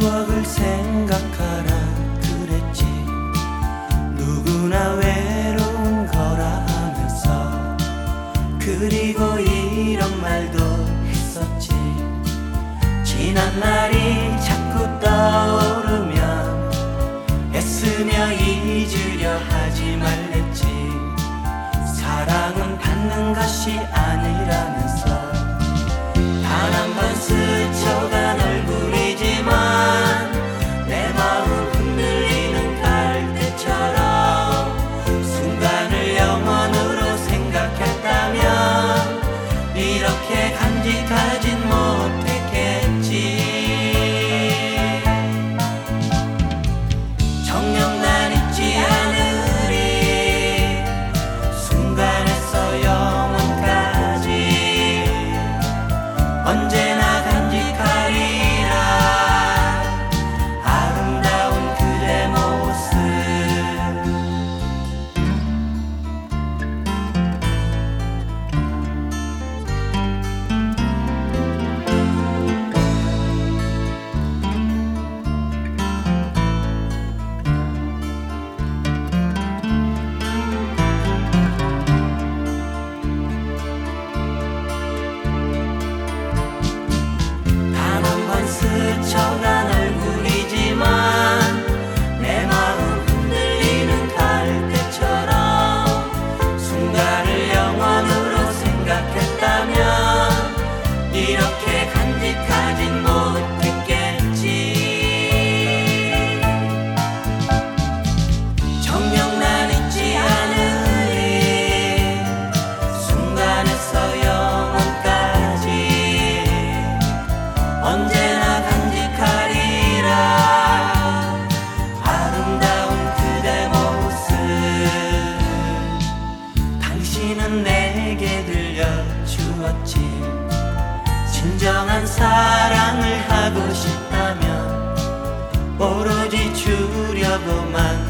추억을 생각하라 그랬지. 누구나 외로운 거라 하면서 그리고 이런 말도 했었지. 지난 날이 자꾸 떠오르면 애쓰며 잊으려 하지 말랬지. 사랑은 받는 것이 아니라면서 단 한 번 스쳐간 얼굴이지만 내 마음 흔들리는 갈대처럼 순간을 영원으로 생각했다면 이렇게 간직하진 못했겠지. 정녕 난 잊지 않으리 순간에서 영원까지 언제나 간직하리라 아름다운 그대 모습. 스쳐간 얼굴이지만 내 마음 흔들리는 갈대처럼 순간을 영원으로 생각했다면 이렇게 간직하진 못했겠지. 정녕 난 잊지 않으리 순간에서 영원까지 언제나 내게 들려주었지. 진정한 사랑을 하고 싶다면 오로지 주려고만